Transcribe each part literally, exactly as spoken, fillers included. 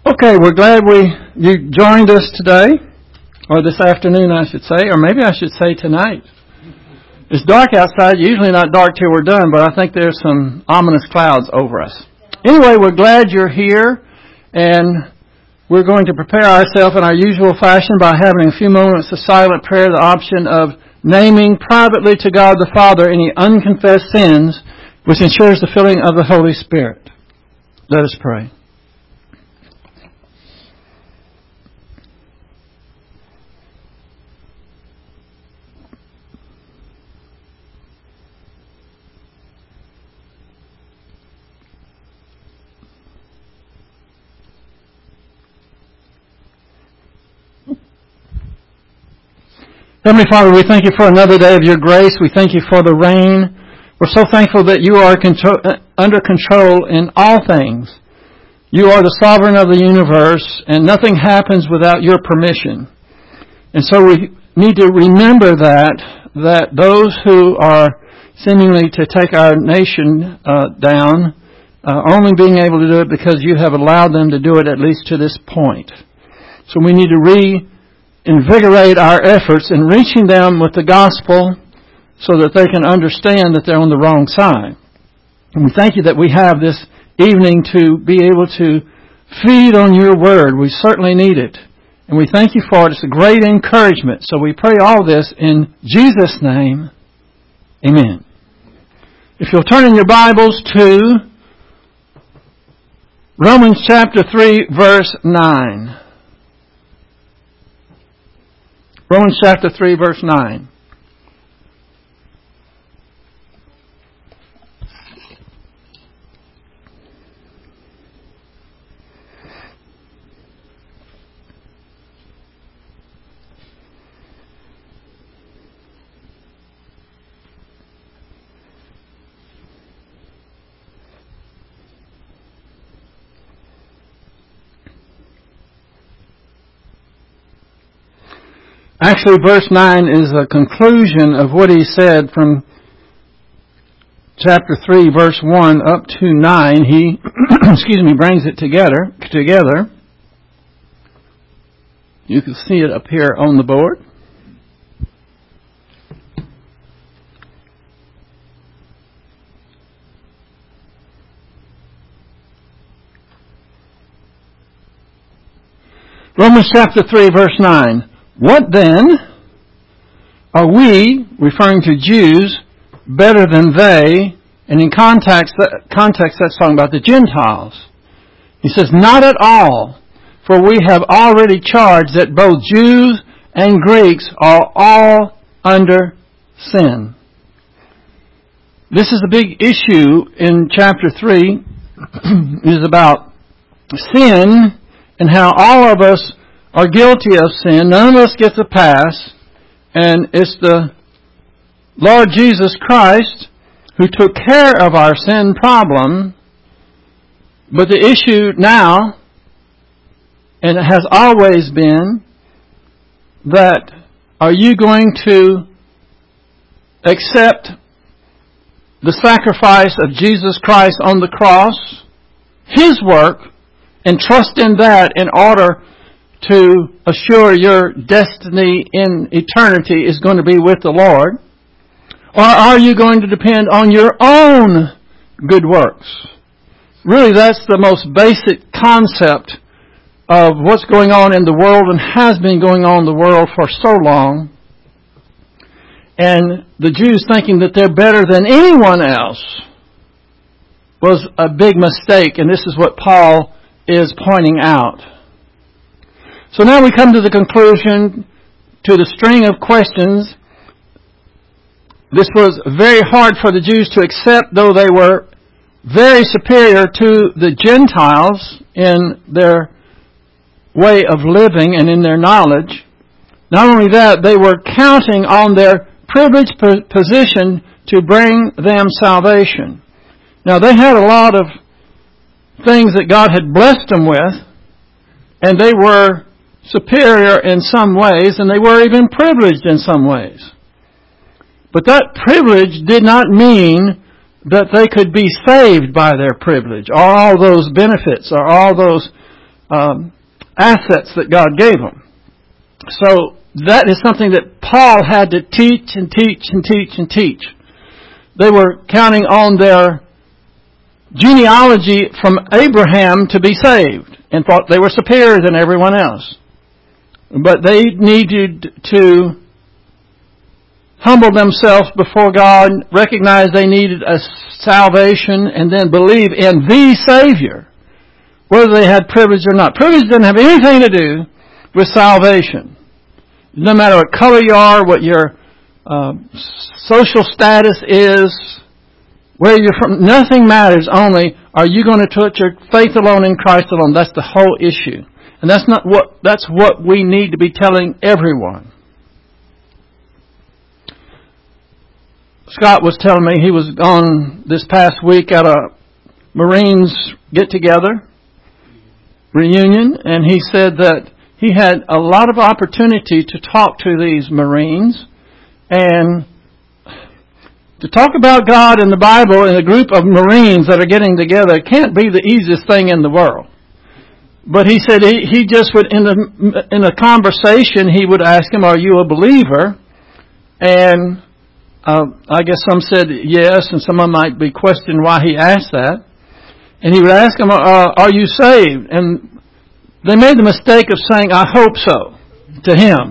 Okay, we're glad we you joined us today, or this afternoon I should say, or maybe I should say tonight. It's dark outside, usually not dark till we're done, but I think there's some ominous clouds over us. Anyway, we're glad you're here, and we're going to prepare ourselves in our usual fashion by having a few moments of silent prayer, the option of naming privately to God the Father any unconfessed sins, which ensures the filling of the Holy Spirit. Let us pray. Heavenly Father, we thank you for another day of your grace. We thank you for the rain. We're so thankful that you are control, under control in all things. You are the sovereign of the universe, and nothing happens without your permission. And so we need to remember that, that those who are seemingly to take our nation uh, down are only being able to do it because you have allowed them to do it at least to this point. So we need to re invigorate our efforts in reaching them with the gospel so that they can understand that they're on the wrong side. And we thank you that we have this evening to be able to feed on your word. We certainly need it. And we thank you for it. It's a great encouragement. So we pray all this in Jesus' name. Amen. If you'll turn in your Bibles to Romans chapter three, verse nine. Romans chapter three, verse nine. Actually, verse nine is a conclusion of what he said from chapter three, verse one up to nine. He, excuse me, brings it together, together. You can see it up here on the board. Romans chapter three, verse nine. What then? Are we, referring to Jews, better than they? And in context, context that's talking about the Gentiles. He says, not at all, for we have already charged that both Jews and Greeks are all under sin. This is a big issue in chapter three, is about sin and how all of us are guilty of sin. None of us gets a pass. And it's the Lord Jesus Christ who took care of our sin problem. But the issue now, and it has always been, that are you going to accept the sacrifice of Jesus Christ on the cross, His work, and trust in that in order to assure your destiny in eternity is going to be with the Lord? Or are you going to depend on your own good works? Really, that's the most basic concept of what's going on in the world and has been going on in the world for so long. And the Jews thinking that they're better than anyone else was a big mistake, and this is what Paul is pointing out. So now we come to the conclusion, to the string of questions. This was very hard for the Jews to accept, though they were very superior to the Gentiles in their way of living and in their knowledge. Not only that, they were counting on their privileged position to bring them salvation. Now, they had a lot of things that God had blessed them with, and they were superior in some ways, and they were even privileged in some ways. But that privilege did not mean that they could be saved by their privilege, or all those benefits, or all those um, assets that God gave them. So that is something that Paul had to teach and teach and teach and teach. They were counting on their genealogy from Abraham to be saved and thought they were superior than everyone else. But they needed to humble themselves before God, recognize they needed a salvation, and then believe in the Savior, whether they had privilege or not. Privilege doesn't have anything to do with salvation. No matter what color you are, what your uh, social status is, where you're from, nothing matters. Only, are you going to put your faith alone in Christ alone? That's the whole issue. And that's not what, that's what we need to be telling everyone. Scott was telling me he was gone this past week at a Marines get-together, reunion, and he said that he had a lot of opportunity to talk to these Marines, and to talk about God and the Bible in a group of Marines that are getting together can't be the easiest thing in the world. But he said he, he just would, in a, in a conversation, he would ask him, "Are you a believer?" And uh, I guess some said yes, and someone might be questioning why he asked that. And he would ask him, uh, "Are you saved?" And they made the mistake of saying, "I hope so," to him.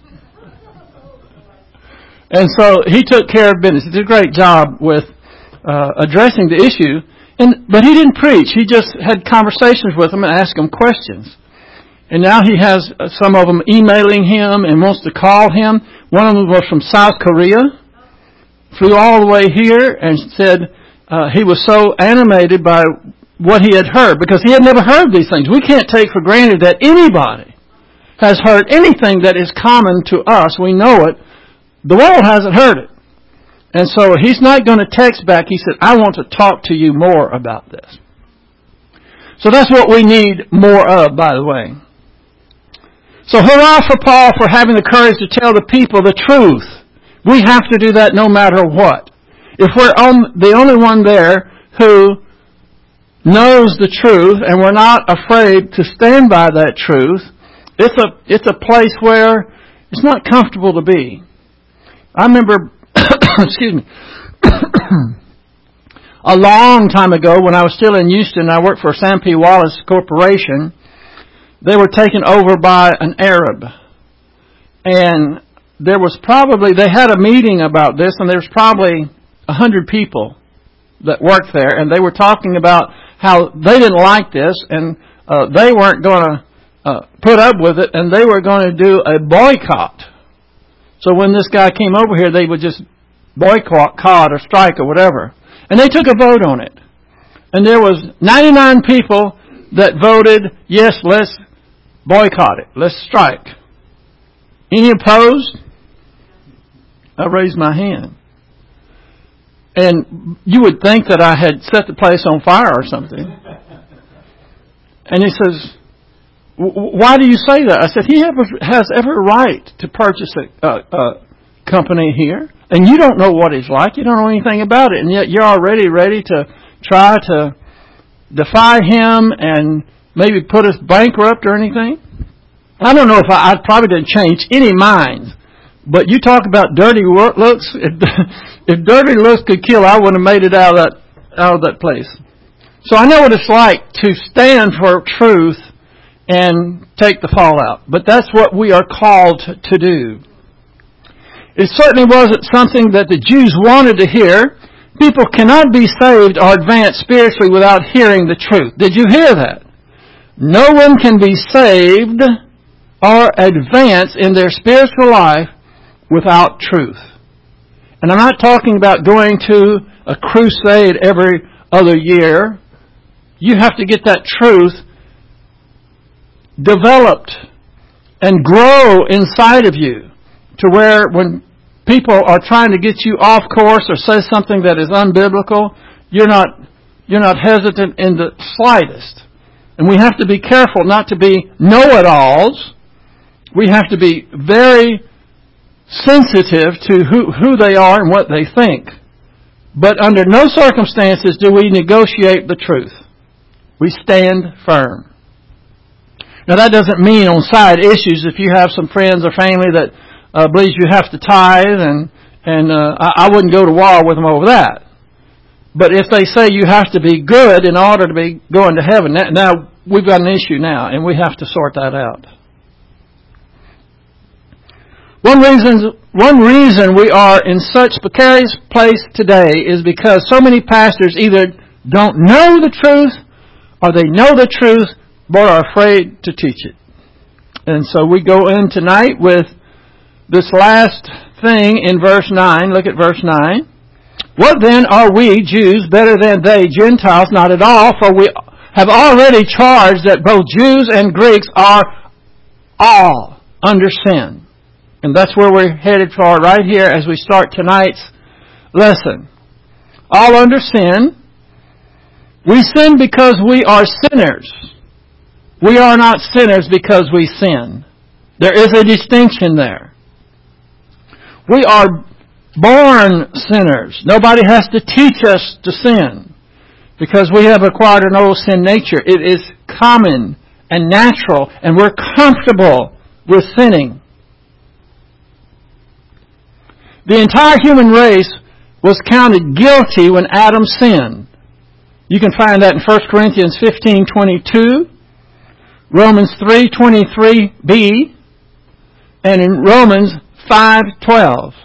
And so he took care of business. He did a great job with uh, addressing the issue. And but he didn't preach. He just had conversations with them and asked them questions. And now he has some of them emailing him and wants to call him. One of them was from South Korea. Flew all the way here and said uh, he was so animated by what he had heard, because he had never heard these things. We can't take for granted that anybody has heard anything that is common to us. We know it. The world hasn't heard it. And so he's not going to text back. He said, "I want to talk to you more about this." So that's what we need more of, by the way. So hurrah for Paul for having the courage to tell the people the truth. We have to do that no matter what. If we're on, the only one there who knows the truth and we're not afraid to stand by that truth, it's a, it's a place where it's not comfortable to be. I remember, excuse me, a long time ago when I was still in Houston, I worked for Sam P. Wallace Corporation. They were taken over by an Arab. And there was probably, they had a meeting about this, and there was probably a hundred people that worked there, and they were talking about how they didn't like this, and uh, they weren't going to uh, put up with it, and they were going to do a boycott. So when this guy came over here, they would just boycott or strike or whatever. And they took a vote on it. And there was ninety-nine people that voted, yes, let's boycott it. Let's strike. Any opposed? I raised my hand. And you would think that I had set the place on fire or something. And he says, "Why do you say that?" I said, "He has every right to purchase a, a, a company here. And you don't know what he's like. You don't know anything about it. And yet you're already ready to try to defy him and maybe put us bankrupt or anything." I don't know if I, I probably didn't change any minds. But you talk about dirty looks. If, if dirty looks could kill, I wouldn't have made it out of that, out of that place. So I know what it's like to stand for truth and take the fallout. But that's what we are called to do. It certainly wasn't something that the Jews wanted to hear. People cannot be saved or advance spiritually without hearing the truth. Did you hear that? No one can be saved or advance in their spiritual life without truth. And I'm not talking about going to a crusade every other year. You have to get that truth developed and grow inside of you to where when people are trying to get you off course or say something that is unbiblical, you're not, you're not hesitant in the slightest. And we have to be careful not to be know-it-alls. We have to be very sensitive to who, who they are and what they think. But under no circumstances do we negotiate the truth. We stand firm. Now that doesn't mean on side issues if you have some friends or family that uh, believes you have to tithe, and and uh, I, I wouldn't go to war with them over that. But if they say you have to be good in order to be going to heaven, now we've got an issue now, and we have to sort that out. One reason, one reason we are in such precarious place today is because so many pastors either don't know the truth or they know the truth but are afraid to teach it. And so we go in tonight with this last thing in verse nine. Look at verse nine. What then are we, Jews, better than they, Gentiles? Not at all, for we have already charged that both Jews and Greeks are all under sin. And that's where we're headed for right here as we start tonight's lesson. All under sin. We sin because we are sinners. We are not sinners because we sin. There is a distinction there. We are born sinners. Nobody has to teach us to sin because we have acquired an old sin nature. It is common and natural, and we're comfortable with sinning. The entire human race was counted guilty when Adam sinned. You can find that in First Corinthians fifteen twenty-two, Romans three twenty-three b, and in Romans five twelve.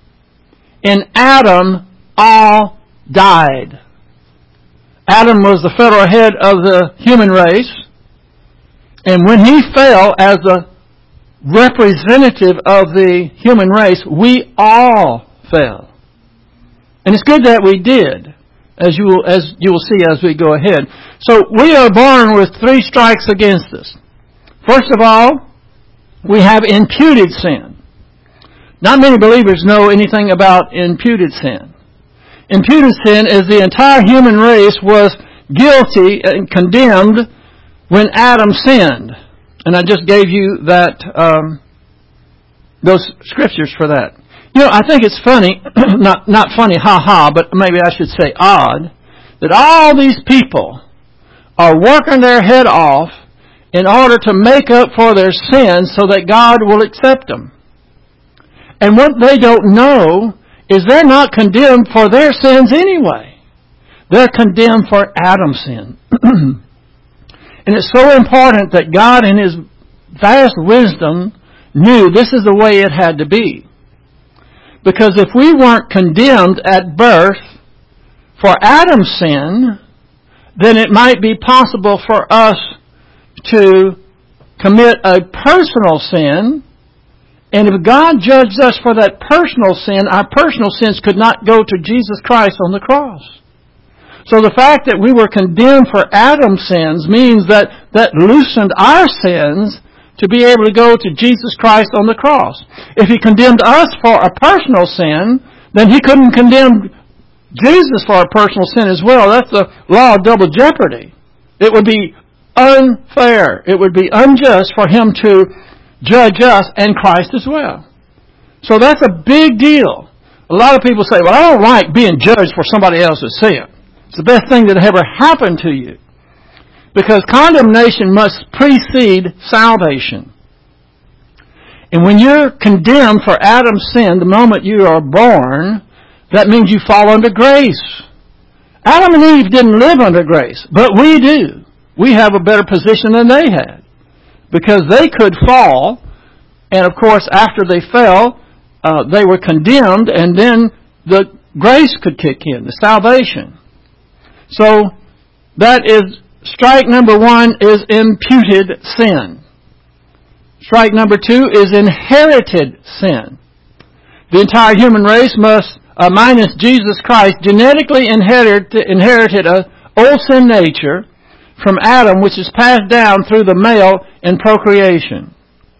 In Adam, all died. Adam was the federal head of the human race, and when he fell as the representative of the human race, we all fell. And it's good that we did, as you will, as you will see as we go ahead. So we are born with three strikes against us. First of all, we have imputed sin. Not many believers know anything about imputed sin. Imputed sin is the entire human race was guilty and condemned when Adam sinned. And I just gave you that um, those scriptures for that. You know, I think it's funny, not not funny, ha ha, but maybe I should say odd, that all these people are working their head off in order to make up for their sins so that God will accept them. And what they don't know is they're not condemned for their sins anyway. They're condemned for Adam's sin. And it's so important that God in His vast wisdom knew this is the way it had to be. Because if we weren't condemned at birth for Adam's sin, then it might be possible for us to commit a personal sin. And if God judged us for that personal sin, our personal sins could not go to Jesus Christ on the cross. So the fact that we were condemned for Adam's sins means that that loosened our sins to be able to go to Jesus Christ on the cross. If He condemned us for a personal sin, then He couldn't condemn Jesus for a personal sin as well. That's the law of double jeopardy. It would be unfair. It would be unjust for Him to judge us and Christ as well. So that's a big deal. A lot of people say, well, I don't like being judged for somebody else's sin. It's the best thing that ever happened to you. Because condemnation must precede salvation. And when you're condemned for Adam's sin the moment you are born, that means you fall under grace. Adam and Eve didn't live under grace, but we do. We have a better position than they had. Because they could fall, and of course after they fell, uh, they were condemned, and then the grace could kick in, the salvation. So that is, strike number one is imputed sin. Strike number two is inherited sin. The entire human race must, uh, minus Jesus Christ, genetically inherit, inherited an old sin nature from Adam, which is passed down through the male in procreation.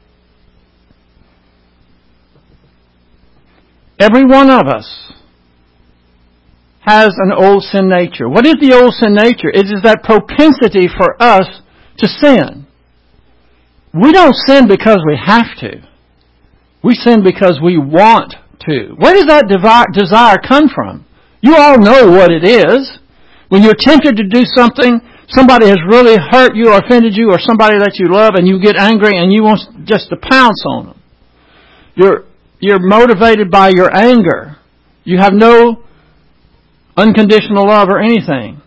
Every one of us has an old sin nature. What is the old sin nature? It is that propensity for us to sin. We don't sin because we have to. We sin because we want to. Where does that desire come from? You all know what it is. When you're tempted to do something somebody has really hurt you or offended you, or somebody that you love, and you get angry and you want just to pounce on them. You're, you're motivated by your anger. You have no unconditional love or anything.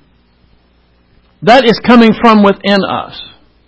That is coming from within us.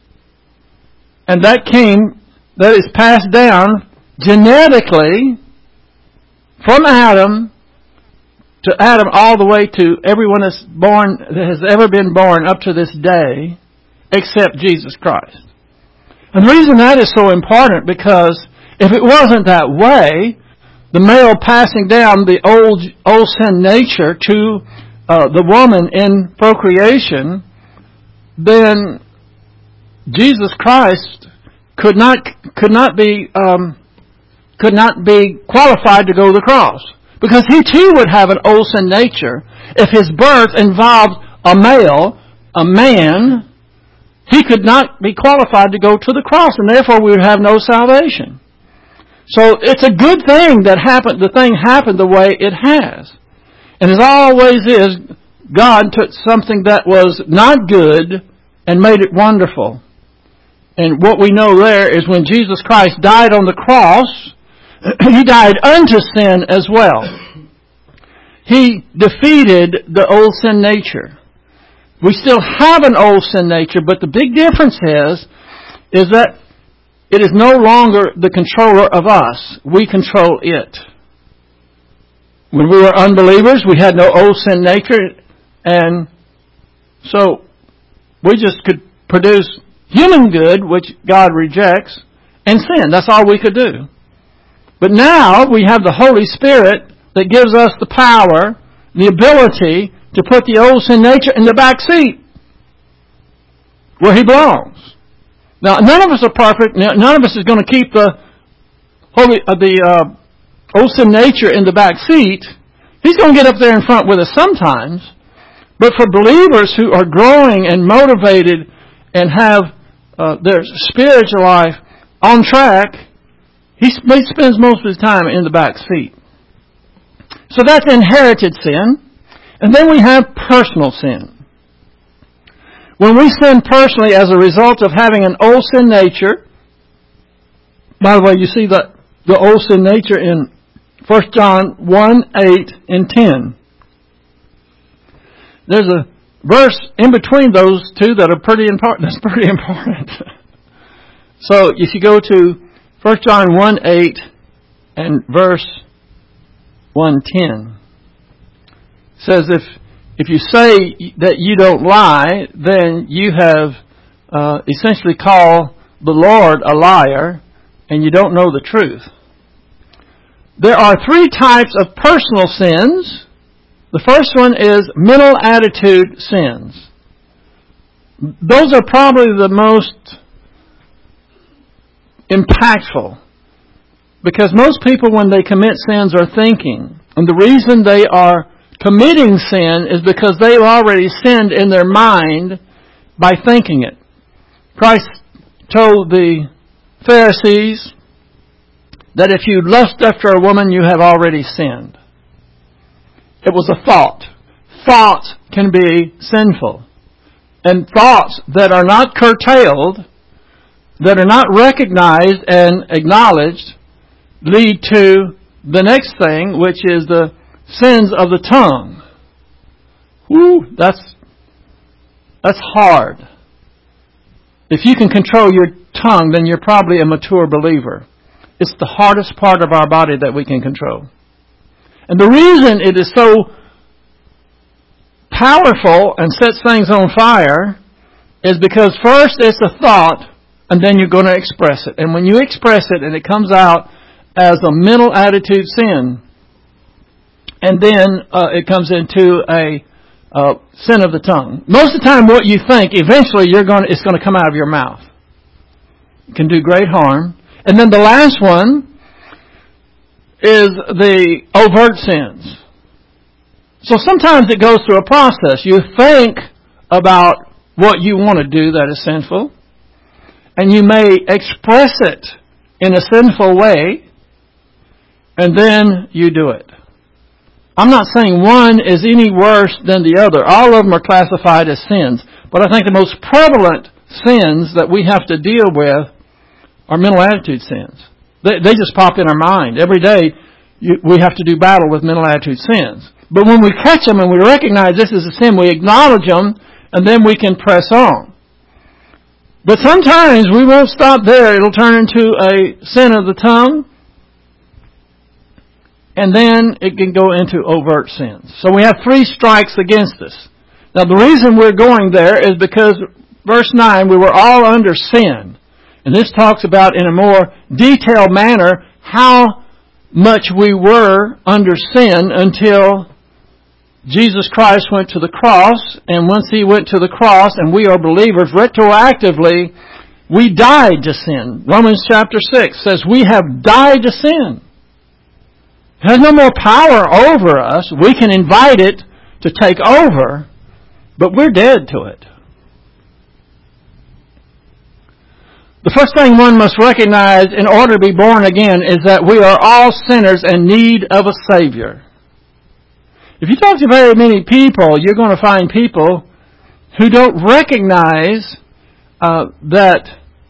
And that came, that is passed down genetically from Adam to Adam all the way to everyone that's born, that has ever been born up to this day, except Jesus Christ. And the reason that is so important, because if it wasn't that way, the male passing down the old old sin nature to uh, the woman in procreation, then Jesus Christ could not could not be um, could not be qualified to go to the cross, because he too would have an old sin nature. If his birth involved a male, a man, he could not be qualified to go to the cross, and therefore we would have no salvation. So it's a good thing that happened. The thing happened the way it has, and as always is, God took something that was not good and made it wonderful. And what we know there is when Jesus Christ died on the cross, He died unto sin as well. He defeated the old sin nature. We still have an old sin nature, but the big difference is, is that it is no longer the controller of us. We control it. When we were unbelievers, we had no old sin nature, and so we just could produce human good, which God rejects, and sin. That's all we could do. But now we have the Holy Spirit that gives us the power, the ability to put the old sin nature in the back seat where he belongs. Now, none of us are perfect. None of us is going to keep the holy, uh, the uh, old sin nature in the back seat. He's going to get up there in front with us sometimes. But for believers who are growing and motivated and have uh, their spiritual life on track, he spends most of his time in the back seat. So that's inherited sin. And then we have personal sin. When we sin personally as a result of having an old sin nature, by the way, you see the, the old sin nature in First John one, eight, and ten. There's a verse in between those two that are pretty important. That's pretty important. So if you go to First John one, eight and verse one, ten, it says, if if you say that you don't lie, then you have uh, essentially called the Lord a liar, and you don't know the truth. There are three types of personal sins. The first one is mental attitude sins. Those are probably the most impactful, because most people, when they commit sins, are thinking. And the reason they are committing sin is because they've already sinned in their mind by thinking it. Christ told the Pharisees that if you lust after a woman, you have already sinned. It was a thought. Thoughts can be sinful. And thoughts that are not curtailed, that are not recognized and acknowledged, lead to the next thing, which is the sins of the tongue. Woo, that's, that's hard. If you can control your tongue, then you're probably a mature believer. It's the hardest part of our body that we can control. And the reason it is so powerful and sets things on fire is because first it's a thought, and then you're going to express it. And when you express it and it comes out as a mental attitude sin, and then uh, it comes into a uh, sin of the tongue. Most of the time what you think, eventually you're going to, it's going to come out of your mouth. It can do great harm. And then the last one is the overt sins. So sometimes it goes through a process. You think about what you want to do that is sinful, and you may express it in a sinful way, and then you do it. I'm not saying one is any worse than the other. All of them are classified as sins. But I think the most prevalent sins that we have to deal with are mental attitude sins. They, they just pop in our mind. Every day you, we have to do battle with mental attitude sins. But when we catch them and we recognize this is a sin, we acknowledge them, and then we can press on. But sometimes we won't stop there. It'll turn into a sin of the tongue, and then it can go into overt sins. So we have three strikes against us. Now the reason we're going there is because verse nine, we were all under sin. And this talks about in a more detailed manner how much we were under sin until Jesus Christ went to the cross. And once He went to the cross and we are believers, retroactively, we died to sin. Romans chapter six says we have died to sin. It has no more power over us. We can invite it to take over, but we're dead to it. The first thing one must recognize in order to be born again is that we are all sinners in need of a Savior. If you talk to very many people, you're going to find people who don't recognize uh, that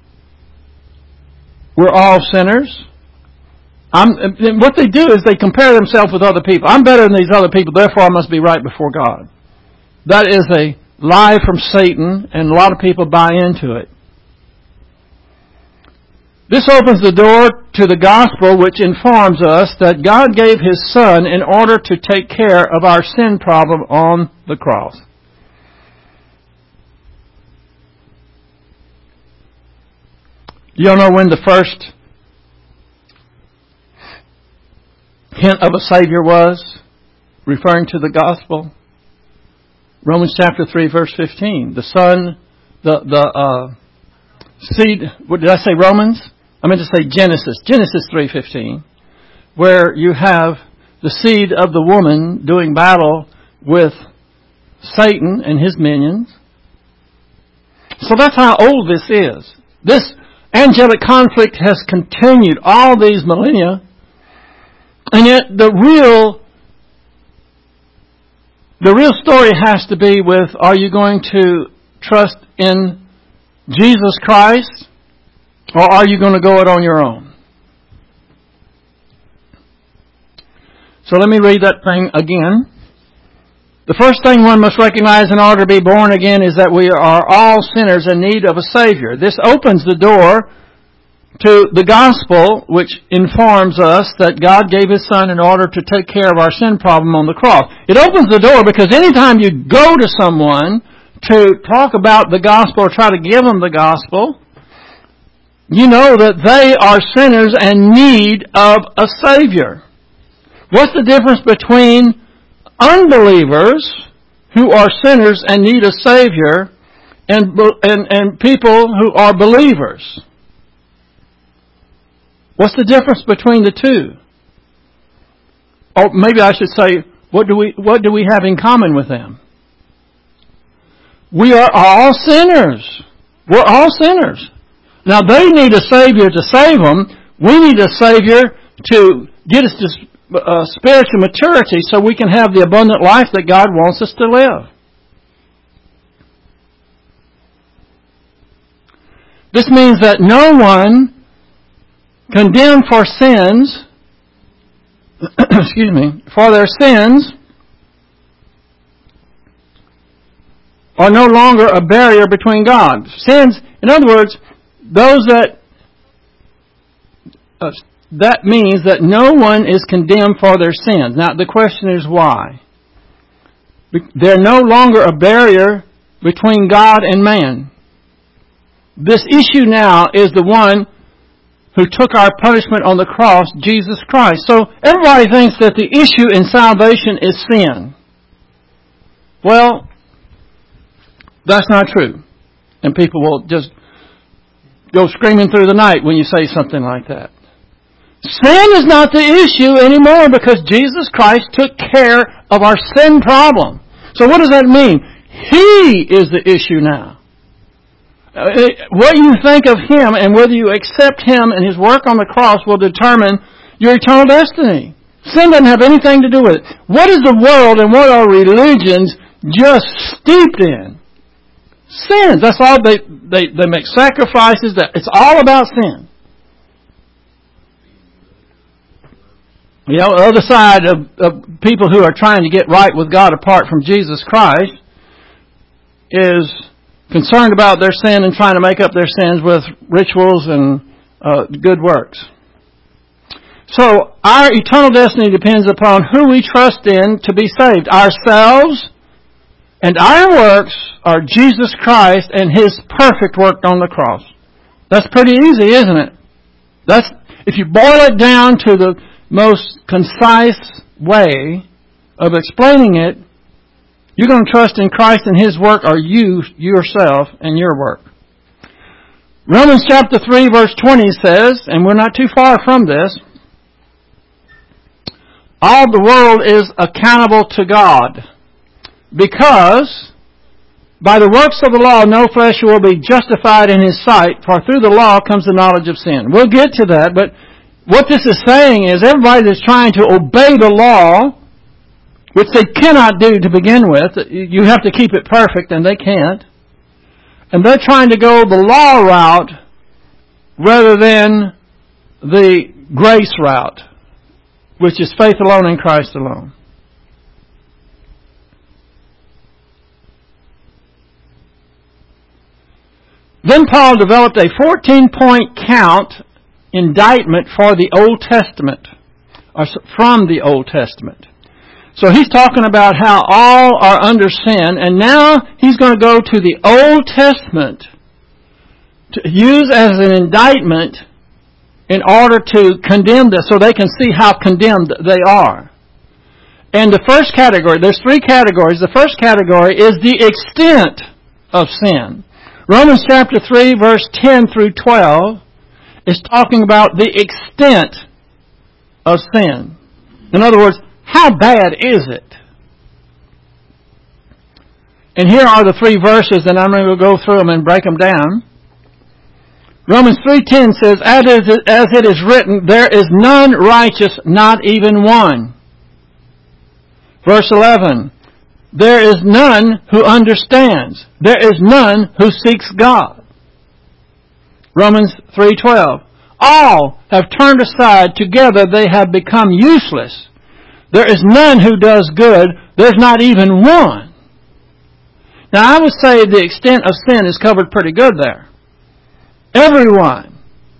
we're all sinners. I'm, what they do is they compare themselves with other people. I'm better than these other people, therefore I must be right before God. That is a lie from Satan, and a lot of people buy into it. This opens the door to the gospel, which informs us that God gave His Son in order to take care of our sin problem on the cross. Do you know when the first hint of a Savior was, referring to the gospel? Romans chapter three, verse fifteen. The Son, the the uh, seed. What did I say? Romans? I meant to say Genesis. Genesis three fifteen, where you have the seed of the woman doing battle with Satan and his minions. So that's how old this is. This angelic conflict has continued all these millennia, and yet the real the real story has to be with: are you going to trust in Jesus Christ? Or are you going to go it on your own? So let me read that thing again. The first thing one must recognize in order to be born again is that we are all sinners in need of a Savior. This opens the door to the gospel, which informs us that God gave His Son in order to take care of our sin problem on the cross. It opens the door because anytime you go to someone to talk about the gospel or try to give them the gospel, you know that they are sinners and need of a Savior. What's the difference between unbelievers who are sinners and need a Savior and, and, and people who are believers? What's the difference between the two? Or maybe I should say, what do we, what do we have in common with them? We are all sinners. We're all sinners. Now, they need a Savior to save them. We need a Savior to get us to uh, spiritual maturity so we can have the abundant life that God wants us to live. This means that no one condemned for sins, excuse me, for their sins are no longer a barrier between God. Sins, in other words, Those that, uh, that means that no one is condemned for their sins. Now, the question is why? They're no longer a barrier between God and man. This issue now is the one who took our punishment on the cross, Jesus Christ. So, everybody thinks that the issue in salvation is sin. Well, that's not true. And people will just go screaming through the night when you say something like that. Sin is not the issue anymore because Jesus Christ took care of our sin problem. So what does that mean? He is the issue now. What you think of Him and whether you accept Him and His work on the cross will determine your eternal destiny. Sin doesn't have anything to do with it. What is the world and what are religions just steeped in? Sins. That's all. They, they, they make sacrifices. That it's all about sin. You know, the other side of, of people who are trying to get right with God apart from Jesus Christ is concerned about their sin and trying to make up their sins with rituals and uh, good works. So our eternal destiny depends upon who we trust in to be saved. Ourselves and our works are Jesus Christ and His perfect work on the cross. That's pretty easy, isn't it? That's, if you boil it down to the most concise way of explaining it, you're going to trust in Christ and His work, or you, yourself, and your work. Romans chapter three verse twenty says, and we're not too far from this, all the world is accountable to God, because by the works of the law no flesh will be justified in His sight, for through the law comes the knowledge of sin. We'll get to that, but what this is saying is everybody that's trying to obey the law, which they cannot do to begin with, you have to keep it perfect, and they can't, and they're trying to go the law route rather than the grace route, which is faith alone in Christ alone. Then Paul developed a fourteen-point count indictment for the Old Testament, or from the Old Testament. So he's talking about how all are under sin, and now he's going to go to the Old Testament to use as an indictment in order to condemn this, so they can see how condemned they are. And the first category, there's three categories. The first category is the extent of sin. Romans chapter three, verse ten through twelve is talking about the extent of sin. In other words, how bad is it? And here are the three verses, and I'm going to go through them and break them down. Romans three ten says, as it is written, there is none righteous, not even one. Verse eleven, there is none who understands. There is none who seeks God. Romans three twelve, all have turned aside, together they have become useless. There is none who does good, there's not even one. Now I would say the extent of sin is covered pretty good there. Everyone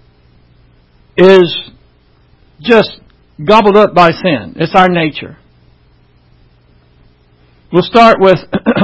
is just gobbled up by sin. It's our nature. We'll start with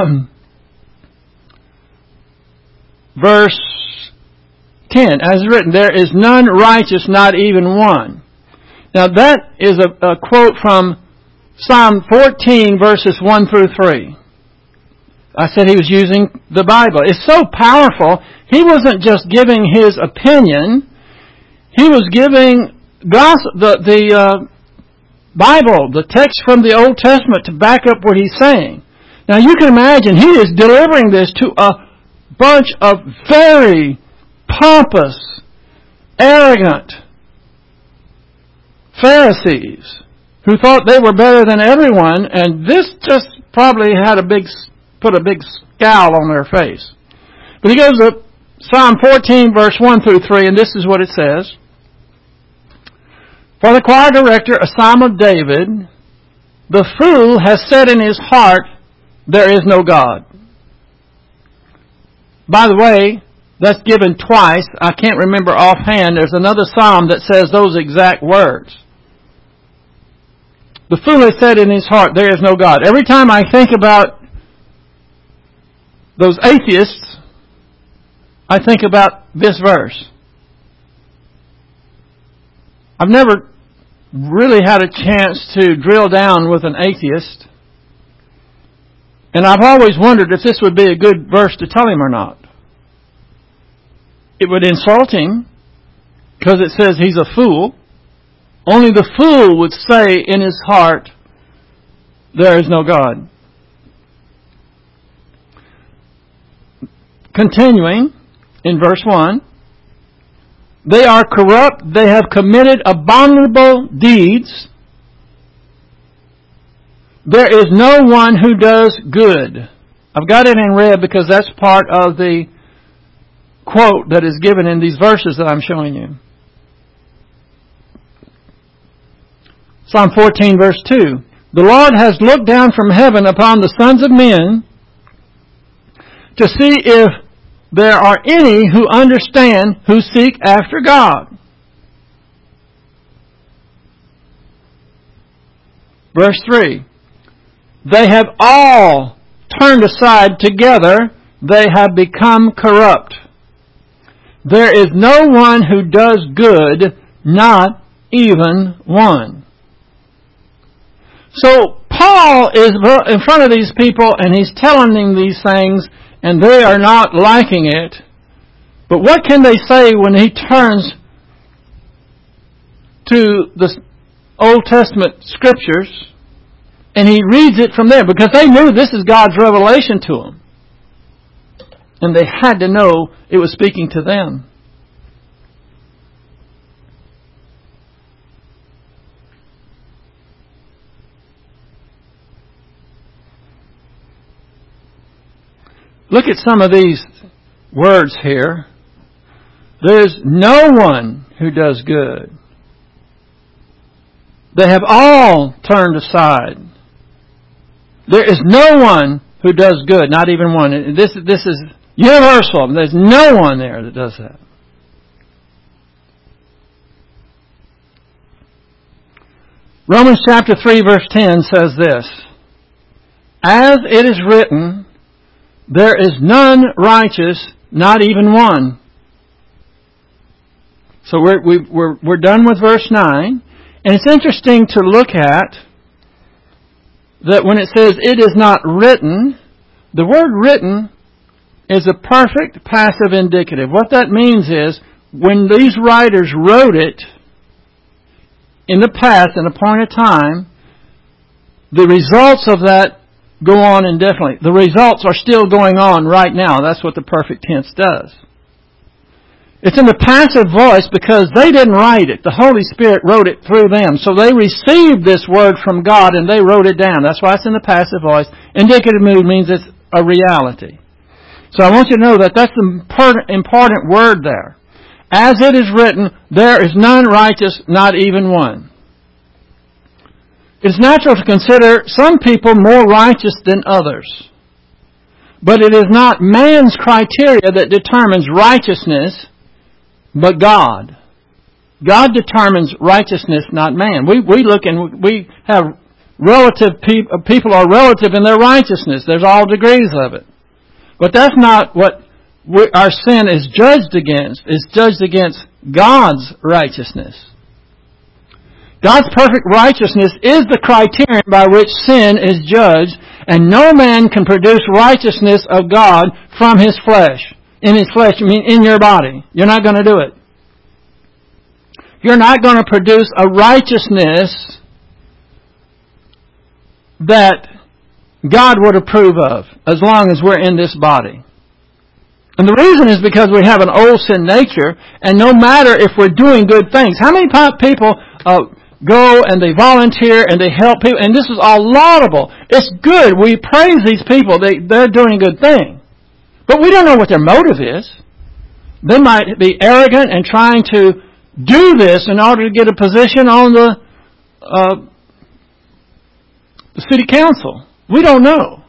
verse ten. As written, there is none righteous, not even one. Now that is a, a quote from Psalm fourteen, verses one through three. I said he was using the Bible. It's so powerful. He wasn't just giving his opinion. He was giving gospel, the, the uh, Bible, the text from the Old Testament to back up what he's saying. Now you can imagine he is delivering this to a bunch of very pompous, arrogant Pharisees who thought they were better than everyone, and this just probably had a big, put a big scowl on their face. But he goes up Psalm fourteen, verse one through three, and this is what it says. For the choir director, a psalm of David, the fool has said in his heart, there is no God. By the way, that's given twice. I can't remember offhand. There's another psalm that says those exact words. The fool has said in his heart, there is no God. Every time I think about those atheists, I think about this verse. I've never really had a chance to drill down with an atheist, and I've always wondered if this would be a good verse to tell him or not. It would insult him, because it says he's a fool. Only the fool would say in his heart, there is no God. Continuing in verse one, they are corrupt, they have committed abominable deeds. There is no one who does good. I've got it in red because that's part of the quote that is given in these verses that I'm showing you. Psalm fourteen, verse two. The Lord has looked down from heaven upon the sons of men to see if there are any who understand, who seek after God. Verse three. They have all turned aside together. They have become corrupt. There is no one who does good, not even one. So Paul is in front of these people and he's telling them these things and they are not liking it. But what can they say when he turns to the Old Testament scriptures and he reads it from there? Because they knew this is God's revelation to them. And they had to know it was speaking to them. Look at some of these words here. There's no one who does good. They have all turned aside. There is no one who does good, not even one. This, this is universal. There's no one there that does that. Romans chapter three verse ten says this. As it is written, there is none righteous, not even one. So we're, we're, we're done with verse nine. And it's interesting to look at that when it says it is not written, the word written is a perfect passive indicative. What that means is when these writers wrote it in the past, in a point of time, the results of that go on indefinitely. The results are still going on right now. That's what the perfect tense does. It's in the passive voice because they didn't write it. The Holy Spirit wrote it through them. So they received this word from God and they wrote it down. That's why it's in the passive voice. Indicative mood means it's a reality. So I want you to know that that's the important word there. As it is written, there is none righteous, not even one. It's natural to consider some people more righteous than others. But it is not man's criteria that determines righteousness, but God. God determines righteousness, not man. We we look and we have relative people, people are relative in their righteousness. There's all degrees of it. But that's not what we, our sin is judged against. It's judged against God's righteousness. God's perfect righteousness is the criterion by which sin is judged, and no man can produce righteousness of God from his flesh. In his flesh, I mean in your body. You're not going to do it. You're not going to produce a righteousness that God would approve of as long as we're in this body. And the reason is because we have an old sin nature, and no matter if we're doing good things. How many people uh, go and they volunteer and they help people, and this is all laudable. It's good. We praise these people. They, they're doing a good thing. But we don't know what their motive is. They might be arrogant and trying to do this in order to get a position on the, uh, the city council. We don't know.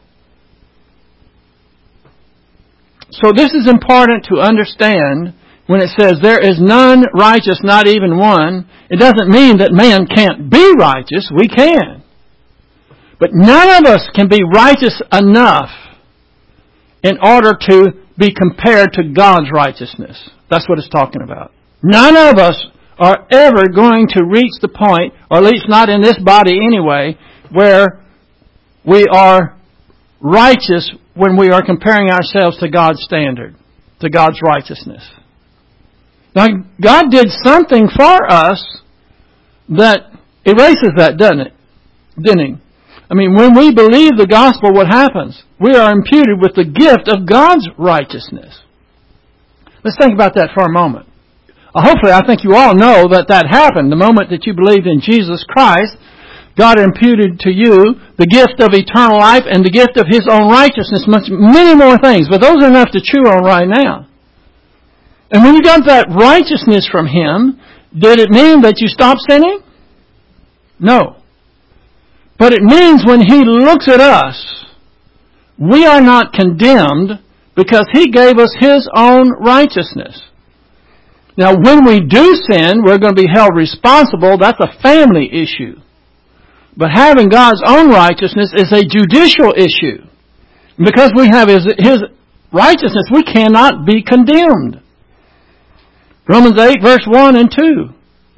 So this is important to understand when it says there is none righteous, not even one. It doesn't mean that man can't be righteous. We can. But none of us can be righteous enough in order to be compared to God's righteousness. That's what it's talking about. None of us are ever going to reach the point, or at least not in this body anyway, where we are righteous when we are comparing ourselves to God's standard, to God's righteousness. Now, God did something for us that erases that, doesn't it? Didn't He? I mean, when we believe the gospel, what happens? We are imputed with the gift of God's righteousness. Let's think about that for a moment. Uh, hopefully, I think you all know that that happened. The moment that you believed in Jesus Christ, God imputed to you the gift of eternal life and the gift of His own righteousness, much, many more things. But those are enough to chew on right now. And when you got that righteousness from Him, did it mean that you stopped sinning? No. But it means when He looks at us, we are not condemned because He gave us His own righteousness. Now, when we do sin, we're going to be held responsible. That's a family issue. But having God's own righteousness is a judicial issue. Because we have His, His righteousness, we cannot be condemned. Romans eight, verse one and two.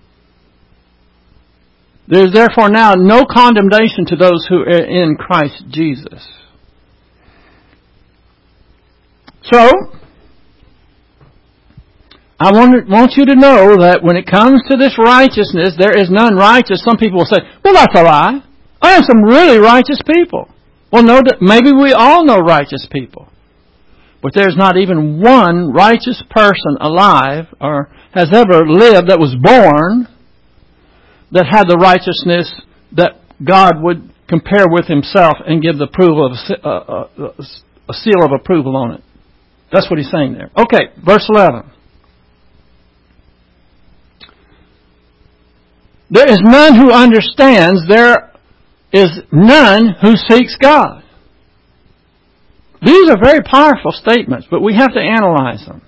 There is therefore now no condemnation to those who are in Christ Jesus. So, I want, want you to know that when it comes to this righteousness, there is none righteous. Some people will say, well, that's a lie. I have some really righteous people. Well, no, maybe we all know righteous people. But there's not even one righteous person alive or has ever lived that was born that had the righteousness that God would compare with Himself and give the approval of a, a, a seal of approval on it. That's what He's saying there. Okay, verse eleven. There is none who understands. There is none who seeks God. These are very powerful statements, but we have to analyze them.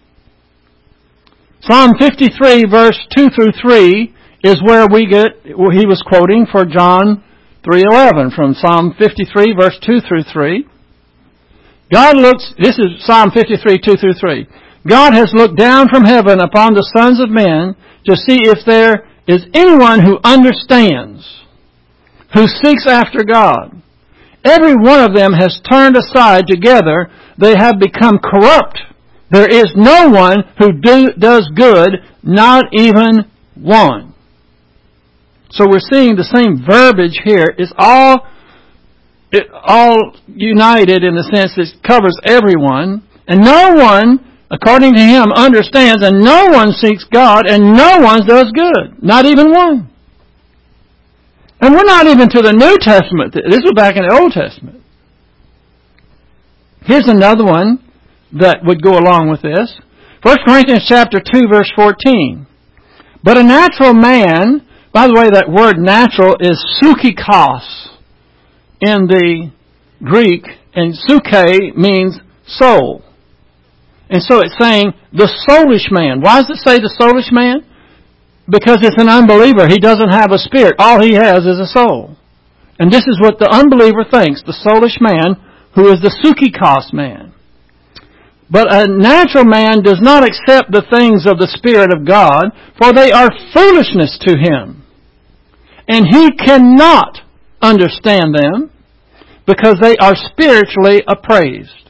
Psalm fifty-three, verse two through three, is where we get, where he was quoting for John three eleven, from Psalm fifty-three, verse two through three. God looks, this is Psalm fifty-three, two through three. God has looked down from heaven upon the sons of men to see if there is anyone who understands, who seeks after God. Every one of them has turned aside together. They have become corrupt. There is no one who do, does good, not even one. So we're seeing the same verbiage here. It's all, it all united in the sense that it covers everyone. And no one, according to him, understands, and no one seeks God, and no one does good. Not even one. And we're not even to the New Testament. This was back in the Old Testament. Here's another one that would go along with this. First Corinthians chapter two, verse fourteen. But a natural man, by the way, that word natural is psychikos in the Greek, and psyche means soul. And so it's saying the soulish man. Why does it say the soulish man? Because it's an unbeliever. He doesn't have a spirit. All he has is a soul. And this is what the unbeliever thinks, the soulish man, who is the psychikos man. But a natural man does not accept the things of the Spirit of God, for they are foolishness to him. And he cannot understand them, because they are spiritually appraised.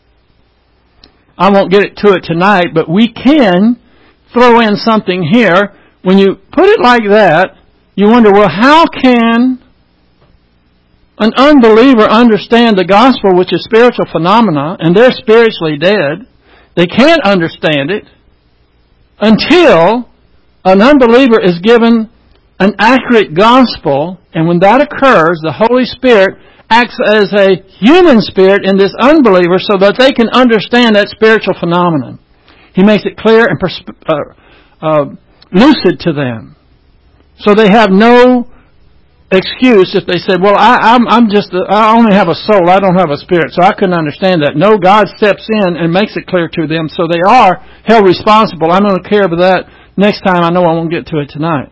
I won't get to it tonight, but we can throw in something here. When you put it like that, you wonder, well, how can an unbeliever understand the gospel, which is spiritual phenomena, and they're spiritually dead? They can't understand it until an unbeliever is given an accurate gospel, and when that occurs, the Holy Spirit acts as a human spirit in this unbeliever so that they can understand that spiritual phenomenon. He makes it clear and persp- uh, uh, lucid to them. So they have no excuse if they say, well, I, I'm, I'm just, a, I only have a soul, I don't have a spirit, so I couldn't understand that. No, God steps in and makes it clear to them, so they are held responsible. I'm going to care about that next time. I know I won't get to it tonight.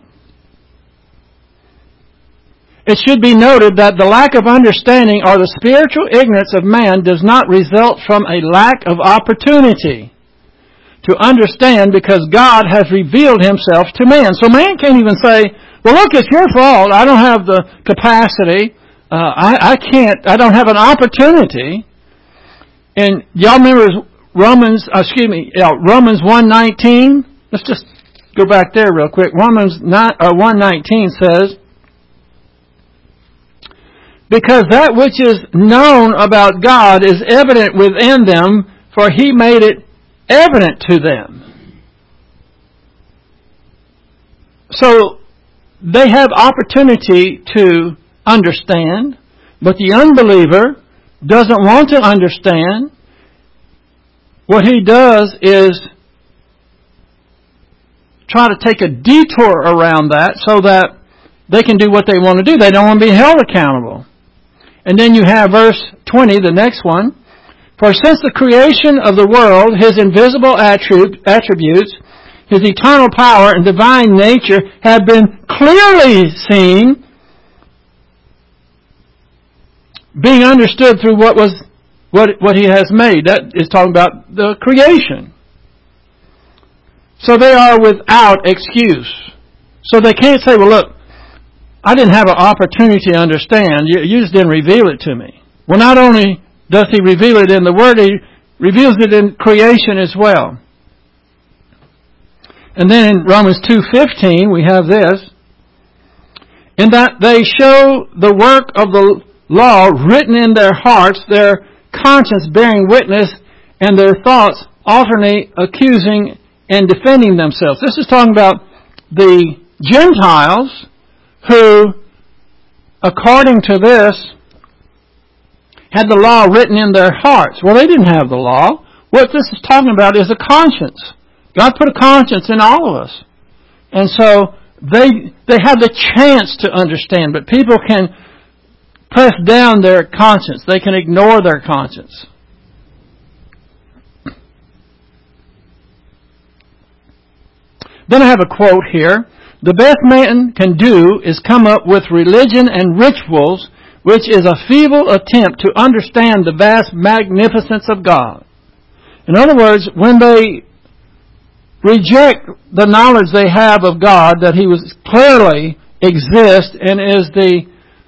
It should be noted that the lack of understanding or the spiritual ignorance of man does not result from a lack of opportunity to understand, because God has revealed Himself to man. So man can't even say, well, look, it's your fault. I don't have the capacity. Uh, I, I can't, I don't have an opportunity. And y'all remember Romans, uh, excuse me, yeah, Romans one nineteen? Let's just go back there real quick. Romans one nineteen says, because that which is known about God is evident within them, for He made it evident to them. So, they have opportunity to understand, but the unbeliever doesn't want to understand. What he does is try to take a detour around that so that they can do what they want to do. They don't want to be held accountable. And then you have verse twenty, the next one. For since the creation of the world, His invisible attributes, His eternal power and divine nature have been clearly seen, being understood through what was what what He has made. That is talking about the creation. So they are without excuse. So they can't say, well, look, I didn't have an opportunity to understand. You, you just didn't reveal it to me. Well, not only does He reveal it in the Word, He reveals it in creation as well. And then in Romans two fifteen, we have this. In that they show the work of the law written in their hearts, their conscience bearing witness, and their thoughts alternately accusing and defending themselves. This is talking about the Gentiles who, according to this, had the law written in their hearts. Well, they didn't have the law. What this is talking about is a conscience. God put a conscience in all of us. And so they they have the chance to understand, but people can press down their conscience. They can ignore their conscience. Then I have a quote here. The best man can do is come up with religion and rituals, which is a feeble attempt to understand the vast magnificence of God. In other words, when they reject the knowledge they have of God, that He was clearly exists and is the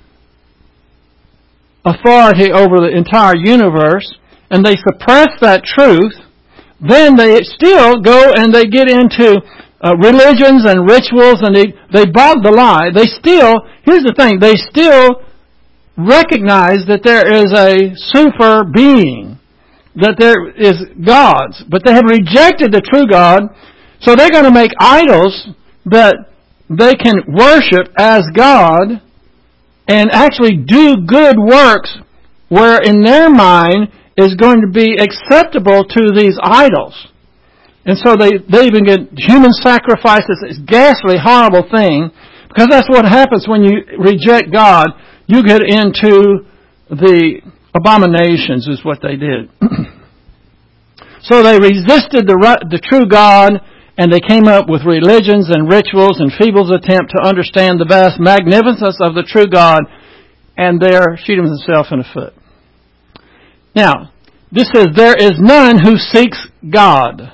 authority over the entire universe, and they suppress that truth, then they still go and they get into uh, religions and rituals, and they, they bog the lie. They still, here's the thing, they still recognize that there is a super being, that there is gods, but they have rejected the true God, so they're going to make idols that they can worship as God and actually do good works where in their mind is going to be acceptable to these idols. And so they, they even get human sacrifices, this ghastly, horrible thing, because that's what happens when you reject God. You get into the abominations is what they did. So they resisted the, the true God, and they came up with religions and rituals and feeble attempt to understand the vast magnificence of the true God, and there shoot himself in the foot. Now, this says, there is none who seeks God.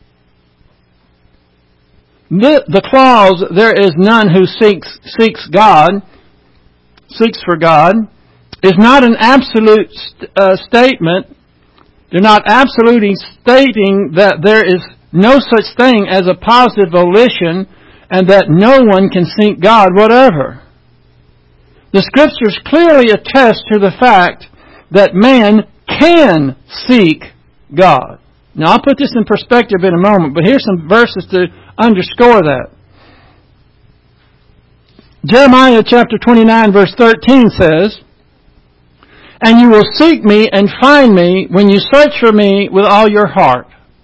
The, the clause, there is none who seeks seeks God, seeks for God, is not an absolute st- uh, statement. They're not absolutely stating that there is no such thing as a positive volition and that no one can seek God, whatever. The Scriptures clearly attest to the fact that man can seek God. Now, I'll put this in perspective in a moment, but here's some verses to underscore that. Jeremiah chapter twenty-nine verse thirteen says, and you will seek me and find me when you search for me with all your heart.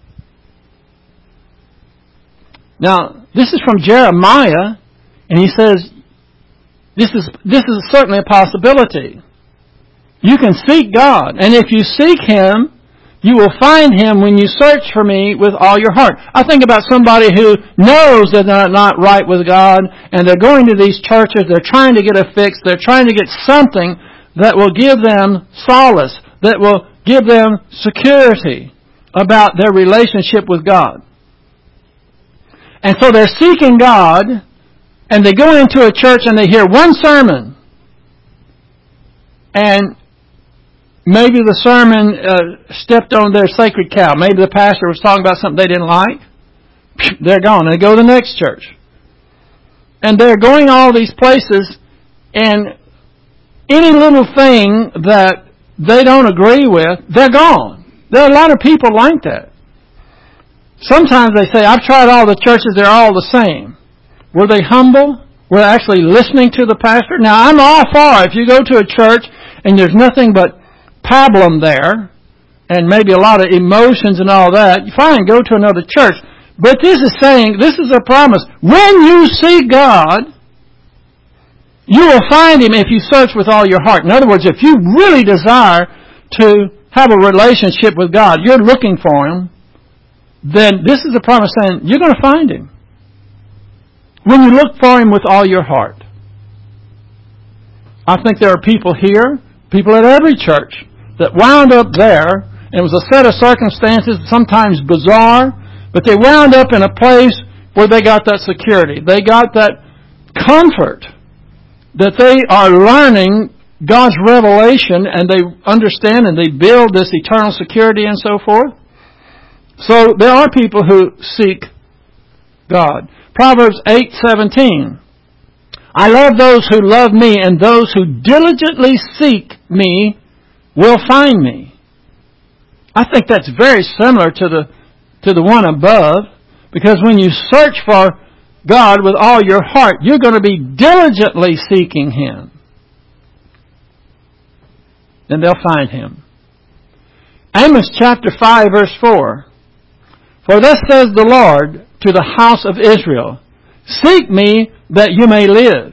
Now, this is from Jeremiah, and he says, this is, this is certainly a possibility. You can seek God, and if you seek Him, you will find Him when you search for me with all your heart. I think about somebody who knows that they're not right with God, and they're going to these churches, they're trying to get a fix, they're trying to get something that will give them solace, that will give them security about their relationship with God. And so they're seeking God, and they go into a church and they hear one sermon, and maybe the sermon uh, stepped on their sacred cow. Maybe the pastor was talking about something they didn't like. They're gone. They go to the next church. And they're going all these places, and any little thing that they don't agree with, they're gone. There are a lot of people like that. Sometimes they say, I've tried all the churches, they're all the same. Were they humble? We're actually listening to the pastor. Now, I'm all for if you go to a church and there's nothing but pablum there, and maybe a lot of emotions and all that, fine, go to another church. But this is saying, this is a promise. When you see God, you will find Him if you search with all your heart. In other words, if you really desire to have a relationship with God, you're looking for Him, then this is a promise saying you're going to find Him. When you look for Him with all your heart. I think there are people here, people at every church, that wound up there, and it was a set of circumstances, sometimes bizarre, but they wound up in a place where they got that security. They got that comfort that they are learning God's revelation, and they understand and they build this eternal security and so forth. So there are people who seek God. Proverbs eight seventeen. I love those who love me, and those who diligently seek me will find me. I think that's very similar to the to the one above, because when you search for God with all your heart, you're going to be diligently seeking Him. And they'll find Him. Amos chapter five verse four. For thus says the Lord to the house of Israel, seek me that you may live.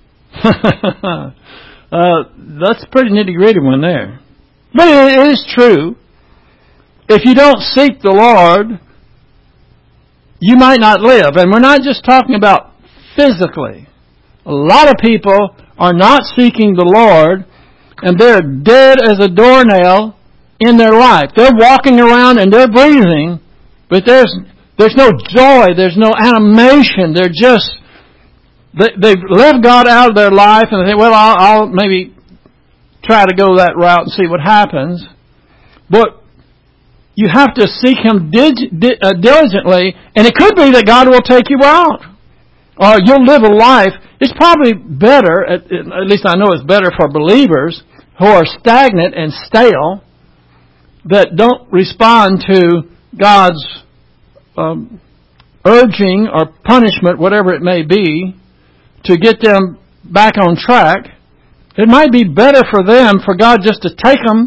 uh, that's a pretty nitty-gritty one there. But it is true. If you don't seek the Lord, you might not live. And we're not just talking about physically. A lot of people are not seeking the Lord, and they're dead as a doornail in their life. They're walking around and they're breathing, but there's there's no joy, there's no animation. They're just, they, they've left God out of their life, and they say, well, I'll, I'll maybe try to go that route and see what happens. But you have to seek Him dig, di, uh, diligently, and it could be that God will take you out. Or you'll live a life. It's probably better, at, at least I know it's better for believers who are stagnant and stale, that don't respond to God's um, urging or punishment, whatever it may be, to get them back on track. It might be better for them for God just to take them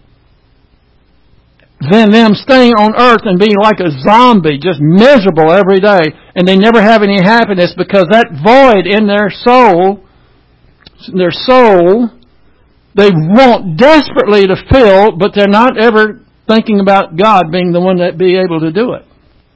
than them staying on earth and being like a zombie, just miserable every day, and they never have any happiness because that void in their soul, their soul, they want desperately to fill, but they're not ever thinking about God being the one that be able to do it.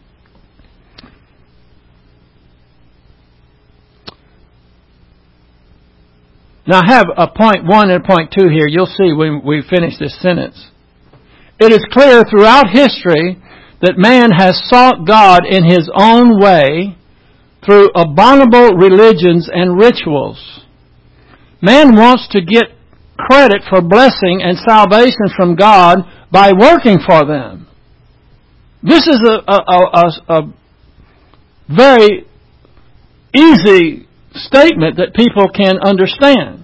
Now I have a point one and point two here. You'll see when we finish this sentence. It is clear throughout history that man has sought God in his own way through abominable religions and rituals. Man wants to get credit for blessing and salvation from God by working for them. This is a, a, a, a very easy statement that people can understand.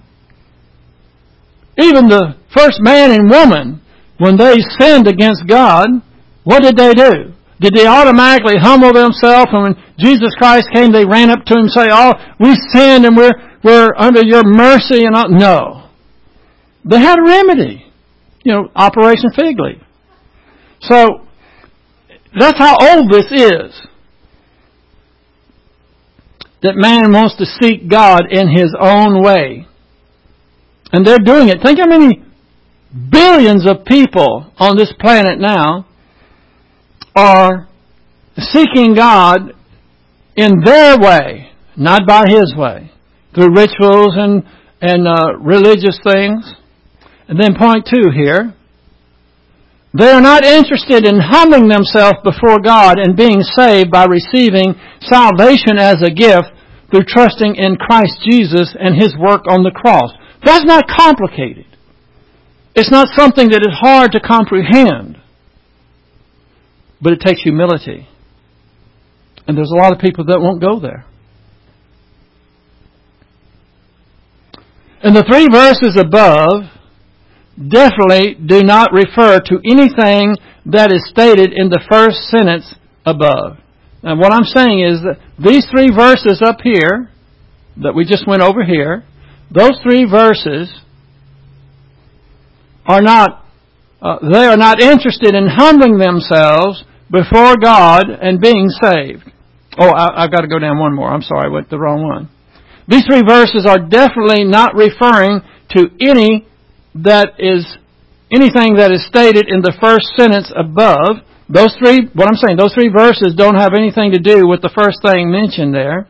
Even the first man and woman, when they sinned against God, what did they do? Did they automatically humble themselves, and when Jesus Christ came, they ran up to Him and say, "Oh, we sinned and we're we're under Your mercy"? And all? No, they had a remedy. You know, Operation Fig Leaf. So that's how old this is. That man wants to seek God in his own way. And they're doing it. Think how many billions of people on this planet now are seeking God in their way, not by His way, through rituals and, and uh, religious things. And then point two here. They are not interested in humbling themselves before God and being saved by receiving salvation as a gift through trusting in Christ Jesus and His work on the cross. That's not complicated. It's not something that is hard to comprehend. But it takes humility. And there's a lot of people that won't go there. And the three verses above definitely do not refer to anything that is stated in the first sentence above. Now what I'm saying is that these three verses up here that we just went over here, those three verses are not, uh, they are not interested in humbling themselves before God and being saved. Oh, I, I've got to go down one more. I'm sorry, I went the wrong one. These three verses are definitely not referring to any that is, anything that is stated in the first sentence above. Those three, what I'm saying, those three verses don't have anything to do with the first thing mentioned there.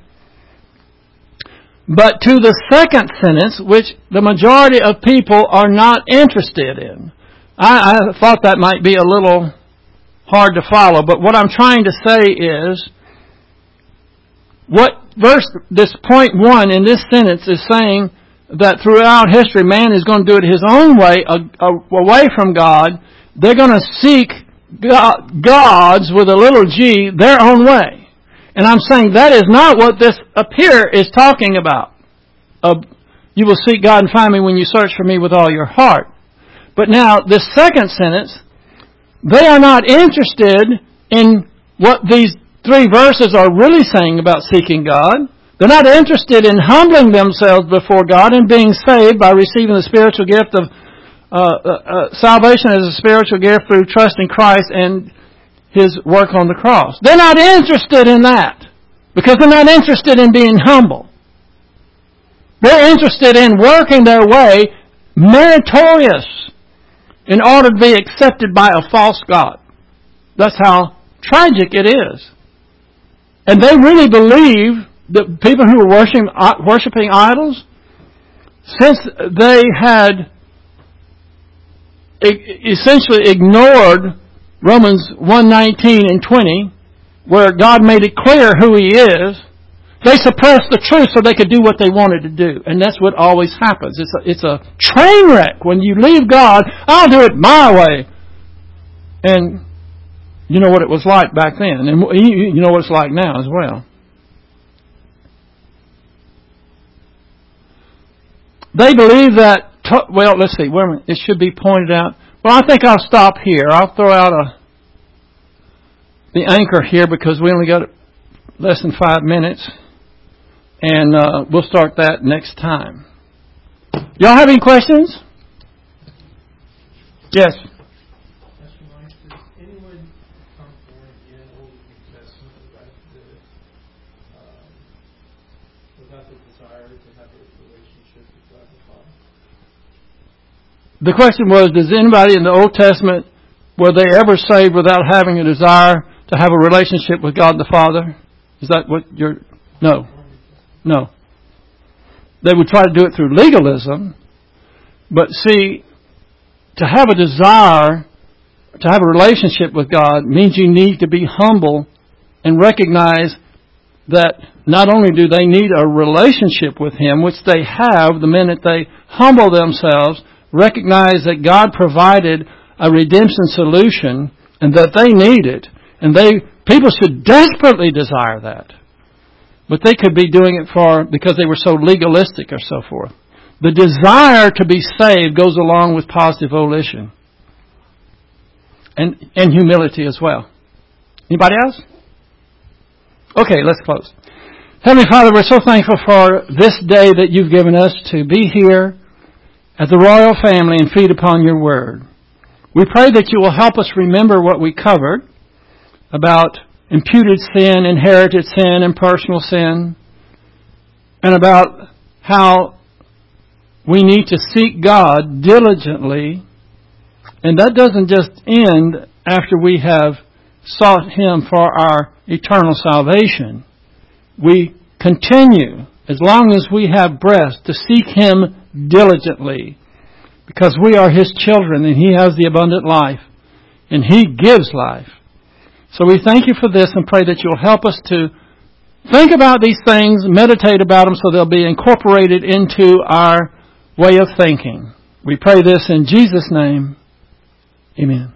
But to the second sentence, which the majority of people are not interested in. I, I thought that might be a little hard to follow, but what I'm trying to say is, what verse, this point one in this sentence is saying that throughout history, man is going to do it his own way, away from God. They're going to seek God, gods with a little g, their own way. And I'm saying that is not what this up here is talking about. Uh, you will seek God and find me when you search for me with all your heart. But now, this second sentence, they are not interested in what these three verses are really saying about seeking God. They're not interested in humbling themselves before God and being saved by receiving the spiritual gift of uh, uh, uh, salvation as a spiritual gift through trust in Christ and His work on the cross. They're not interested in that because they're not interested in being humble. They're interested in working their way meritorious in order to be accepted by a false God. That's how tragic it is. And they really believe that people who are worshiping, worshiping idols, since they had essentially ignored Romans one nineteen and twenty, where God made it clear who He is, they suppressed the truth so they could do what they wanted to do. And that's what always happens. It's a, it's a train wreck when you leave God. I'll do it my way. And you know what it was like back then. And you know what it's like now as well. They believe that, well, let's see, wait a minute, it should be pointed out. Well, I think I'll stop here. I'll throw out a the anchor here because we only got less than five minutes. And uh, we'll start that next time. Y'all have any questions? Yes. The question was, does anybody in the Old Testament, were they ever saved without having a desire to have a relationship with God the Father? Is that what you're... No. No. They would try to do it through legalism. But see, to have a desire to have a relationship with God means you need to be humble and recognize that not only do they need a relationship with Him, which they have the minute they humble themselves, recognize that God provided a redemption solution and that they need it. And they people should desperately desire that. But they could be doing it for because they were so legalistic or so forth. The desire to be saved goes along with positive volition. And, and humility as well. Anybody else? Okay, let's close. Heavenly Father, we're so thankful for this day that you've given us to be here as a royal family and feed upon your word. We pray that you will help us remember what we covered about imputed sin, inherited sin, and personal sin, and about how we need to seek God diligently. And that doesn't just end after we have sought Him for our eternal salvation. We continue, as long as we have breath, to seek Him diligently, because we are His children and He has the abundant life and He gives life. So we thank you for this and pray that you'll help us to think about these things, meditate about them so they'll be incorporated into our way of thinking. We pray this in Jesus' name. Amen.